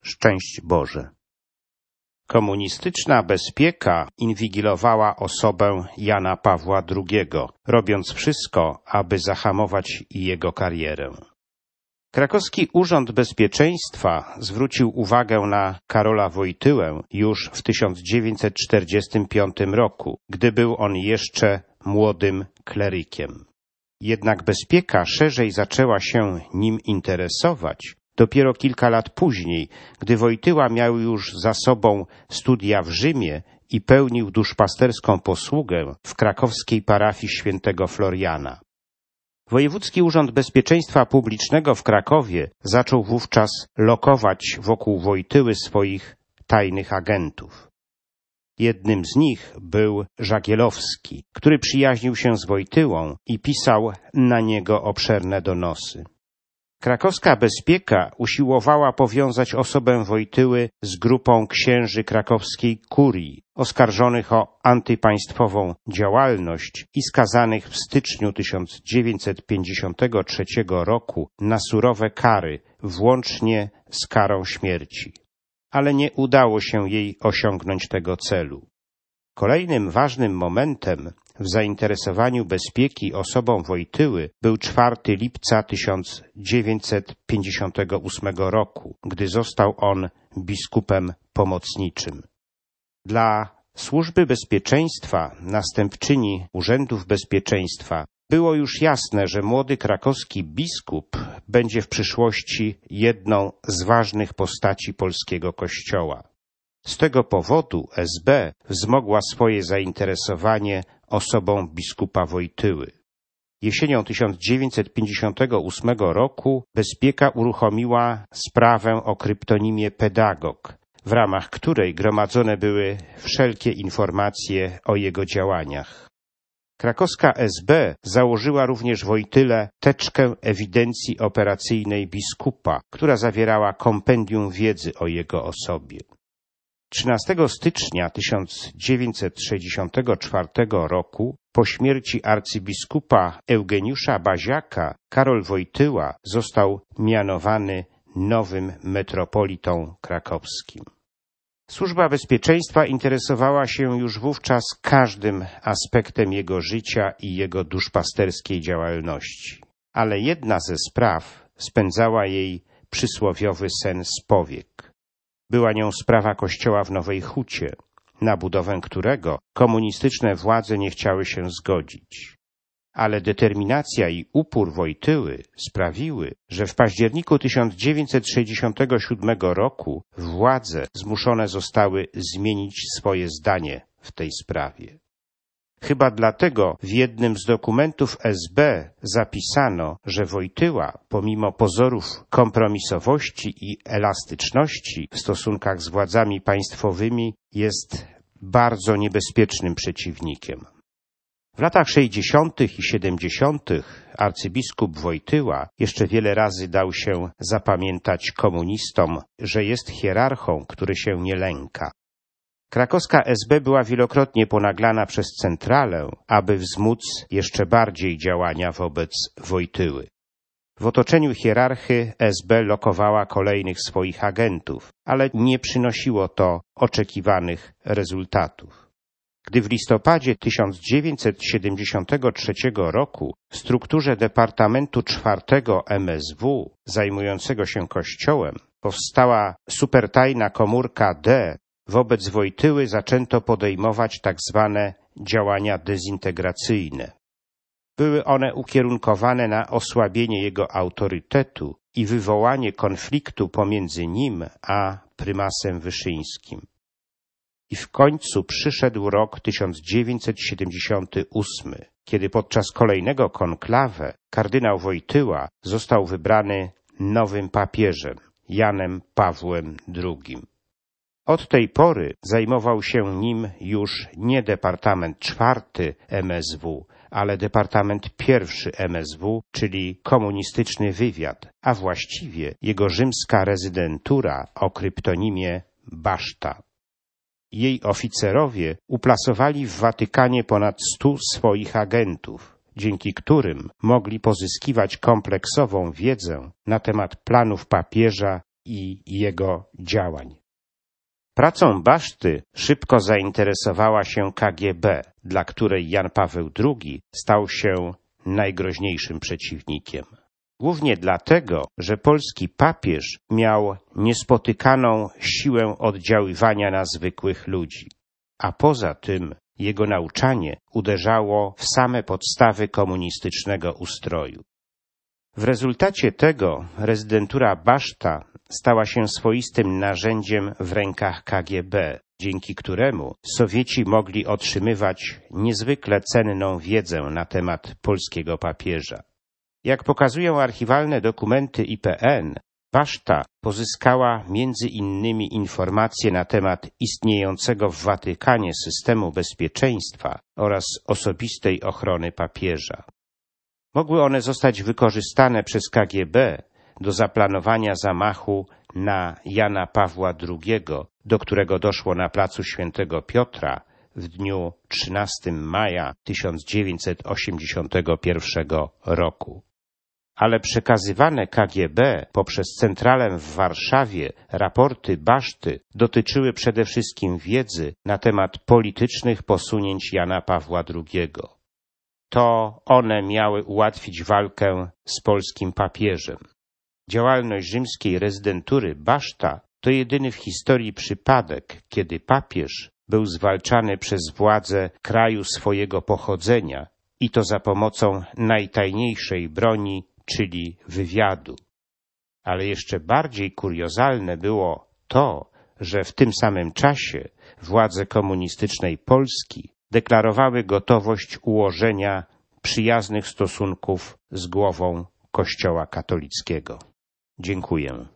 Szczęść Boże. Komunistyczna bezpieka inwigilowała osobę Jana Pawła II, robiąc wszystko, aby zahamować jego karierę. Krakowski Urząd Bezpieczeństwa zwrócił uwagę na Karola Wojtyłę już w 1945 roku, gdy był on jeszcze młodym klerykiem. Jednak bezpieka szerzej zaczęła się nim interesować dopiero kilka lat później, gdy Wojtyła miał już za sobą studia w Rzymie i pełnił duszpasterską posługę w krakowskiej parafii świętego Floriana. Wojewódzki Urząd Bezpieczeństwa Publicznego w Krakowie zaczął wówczas lokować wokół Wojtyły swoich tajnych agentów. Jednym z nich był Żagielowski, który przyjaźnił się z Wojtyłą i pisał na niego obszerne donosy. Krakowska bezpieka usiłowała powiązać osobę Wojtyły z grupą księży krakowskiej kurii, oskarżonych o antypaństwową działalność i skazanych w styczniu 1953 roku na surowe kary, włącznie z karą śmierci. Ale nie udało się jej osiągnąć tego celu. Kolejnym ważnym momentem w zainteresowaniu bezpieki osobą Wojtyły był 4 lipca 1958 roku, gdy został on biskupem pomocniczym. Dla Służby Bezpieczeństwa, następczyni Urzędów Bezpieczeństwa, było już jasne, że młody krakowski biskup będzie w przyszłości jedną z ważnych postaci polskiego Kościoła. Z tego powodu SB wzmogła swoje zainteresowanie osobą biskupa Wojtyły. Jesienią 1958 roku bezpieka uruchomiła sprawę o kryptonimie Pedagog, w ramach której gromadzone były wszelkie informacje o jego działaniach. Krakowska SB założyła również Wojtyle teczkę ewidencji operacyjnej biskupa, która zawierała kompendium wiedzy o jego osobie. 13 stycznia 1964 roku, po śmierci arcybiskupa Eugeniusza Baziaka, Karol Wojtyła został mianowany nowym metropolitą krakowskim. Służba Bezpieczeństwa interesowała się już wówczas każdym aspektem jego życia i jego duszpasterskiej działalności. Ale jedna ze spraw spędzała jej przysłowiowy sen z powiek. Była nią sprawa kościoła w Nowej Hucie, na budowę którego komunistyczne władze nie chciały się zgodzić. Ale determinacja i upór Wojtyły sprawiły, że w październiku 1967 roku władze zmuszone zostały zmienić swoje zdanie w tej sprawie. Chyba dlatego w jednym z dokumentów SB zapisano, że Wojtyła, pomimo pozorów kompromisowości i elastyczności w stosunkach z władzami państwowymi, jest bardzo niebezpiecznym przeciwnikiem. W latach 60. i 70. arcybiskup Wojtyła jeszcze wiele razy dał się zapamiętać komunistom, że jest hierarchą, który się nie lęka. Krakowska SB była wielokrotnie ponaglana przez centralę, aby wzmóc jeszcze bardziej działania wobec Wojtyły. W otoczeniu hierarchy SB lokowała kolejnych swoich agentów, ale nie przynosiło to oczekiwanych rezultatów. Gdy w listopadzie 1973 roku w strukturze Departamentu IV MSW zajmującego się Kościołem powstała supertajna komórka D, wobec Wojtyły zaczęto podejmować tak zwane działania dezintegracyjne. Były one ukierunkowane na osłabienie jego autorytetu i wywołanie konfliktu pomiędzy nim a prymasem Wyszyńskim. I w końcu przyszedł rok 1978, kiedy podczas kolejnego konklawe kardynał Wojtyła został wybrany nowym papieżem, Janem Pawłem II. Od tej pory zajmował się nim już nie Departament IV MSW, ale Departament I MSW, czyli komunistyczny wywiad, a właściwie jego rzymska rezydentura o kryptonimie Baszta. Jej oficerowie uplasowali w Watykanie ponad 100 swoich agentów, dzięki którym mogli pozyskiwać kompleksową wiedzę na temat planów papieża i jego działań. Pracą Baszty szybko zainteresowała się KGB, dla której Jan Paweł II stał się najgroźniejszym przeciwnikiem. Głównie dlatego, że polski papież miał niespotykaną siłę oddziaływania na zwykłych ludzi, a poza tym jego nauczanie uderzało w same podstawy komunistycznego ustroju. W rezultacie tego rezydentura Baszta stała się swoistym narzędziem w rękach KGB, dzięki któremu Sowieci mogli otrzymywać niezwykle cenną wiedzę na temat polskiego papieża. Jak pokazują archiwalne dokumenty IPN, Baszta pozyskała między innymi informacje na temat istniejącego w Watykanie systemu bezpieczeństwa oraz osobistej ochrony papieża. Mogły one zostać wykorzystane przez KGB do zaplanowania zamachu na Jana Pawła II, do którego doszło na placu Świętego Piotra w dniu 13 maja 1981 roku. Ale przekazywane KGB poprzez centralę w Warszawie raporty Baszty dotyczyły przede wszystkim wiedzy na temat politycznych posunięć Jana Pawła II. To one miały ułatwić walkę z polskim papieżem. Działalność rzymskiej rezydentury Baszta to jedyny w historii przypadek, kiedy papież był zwalczany przez władze kraju swojego pochodzenia i to za pomocą najtajniejszej broni, czyli wywiadu. Ale jeszcze bardziej kuriozalne było to, że w tym samym czasie władze komunistycznej Polski deklarowały gotowość ułożenia przyjaznych stosunków z głową Kościoła katolickiego. Dziękuję.